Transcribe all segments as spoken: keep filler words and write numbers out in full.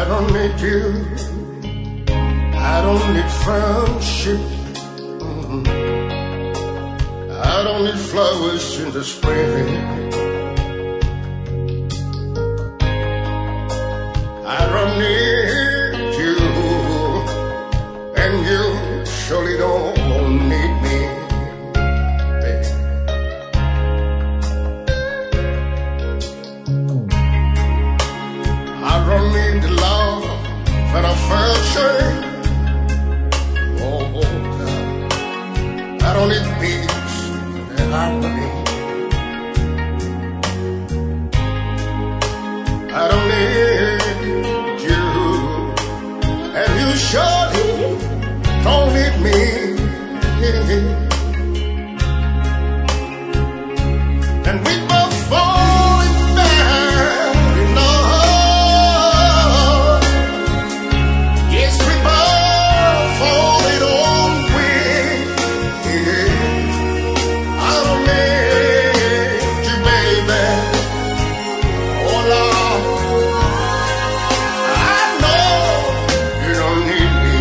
don't need you. I don't need friendship. Mm-mm. I don't need flowers in the spring. I don't need you, and you surely don't need me. I don't need the love that I felt shame. Oh, God. I don't need peace and harmony. I don't need you, and you surely don't need me. And we both falling down in love. Yes, we both falling on with. I don't need you, baby. Oh, Lord, I know you don't need me.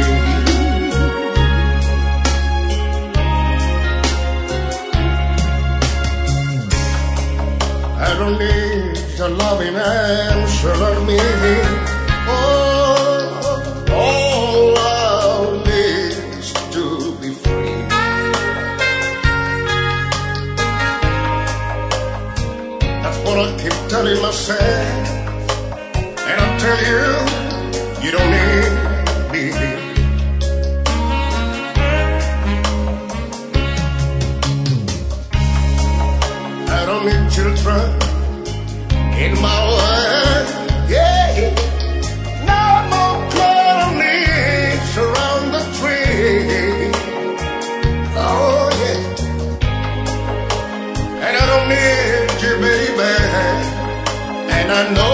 I don't need your loving answer on me. Oh, all I need is to be free. That's what I keep telling myself, and I tell you, you don't need me. I don't need children in my life, yeah. No more cloud leaves around the tree. Oh, yeah. And I don't need you, baby. And I know